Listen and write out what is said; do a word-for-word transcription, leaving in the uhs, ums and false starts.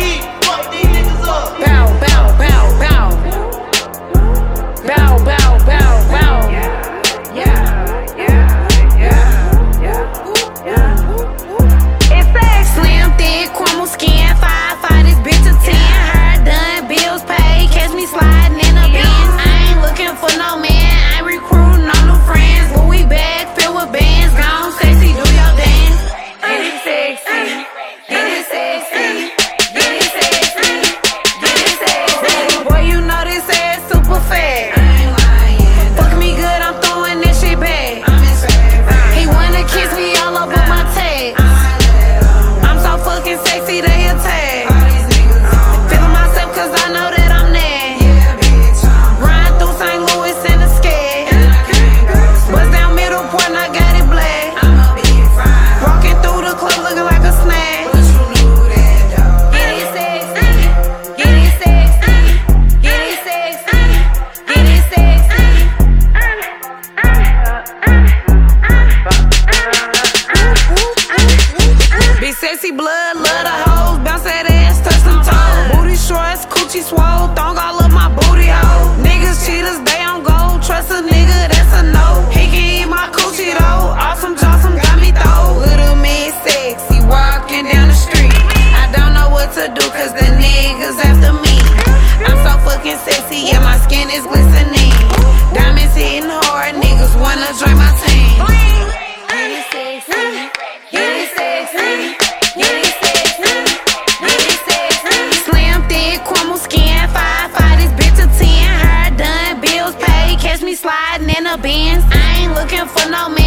ski, fuck these niggas up. Bow, bow, bow, bow. Bow, bow, bow, bow. Yeah, yeah, yeah, yeah, yeah. It's sex. Slim, thick, crumble skin, five, five, this bitch a ten. Hair done, bills paid, catch me sliding in a Benz. I ain't looking for no man, I ain't recruiting no new friends. Louis bag filled with bands, gone sexy, do your dance. Get it sexy, get it sexy, get it sexy, get it sexy. Boy, you know this ass super fat. Fuck me good, I'm throwing this shit back. He wanna kiss me all over my tag. I'm so fucking sexy, they attack. Feeling myself cause I know that I'm there. Riding through Saint Louis in a scare. Bust down middle point, I got it black. Walking through the club looking like a snack. Get it sexy, get it sexy, get it sexy, get it sexy. Big sexy blood, love the hoes, bounce that ass, touch them toes. Booty shorts, coochie swole, thong all up my booty hole. Niggas cheaters, they on gold, trust a nigga, that's a no. He can eat my coochie though, awesome Johnson got me though. Little me sexy, walking down the street. I don't know what to do cause the niggas after me. I'm so fucking sexy, yeah, my skin is glistening. Diamonds hitting hard, niggas wanna join my team. Get it sexy, get it sexy, get it sexy, get it sexy. Slim, thick, crumble skin, five, five, this bitch a ten. Hair done, bills paid, catch me sliding in a Benz. I ain't looking for no man.